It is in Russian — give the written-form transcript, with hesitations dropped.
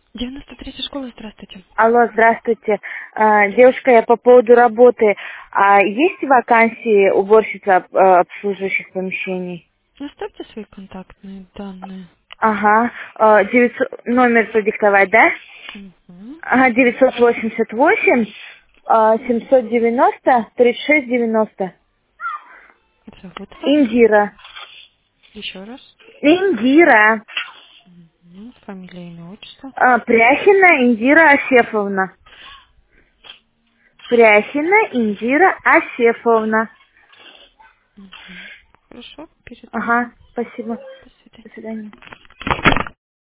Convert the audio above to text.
93-я школа, здравствуйте. Алло, здравствуйте. Девушка, я по поводу работы. Есть вакансии уборщица обслуживающих помещений? Оставьте свои контактные данные. Ага. 900 номер продиктовать, да? Угу. Ага, 988 790 3690. Зовут вас? Индира. Еще раз. Индира. Фамилия, имя, отчество. Пряхина Индира Асефовна. Пряхина Индира Асефовна. Хорошо, передам. Ага, спасибо. До свидания. До свидания.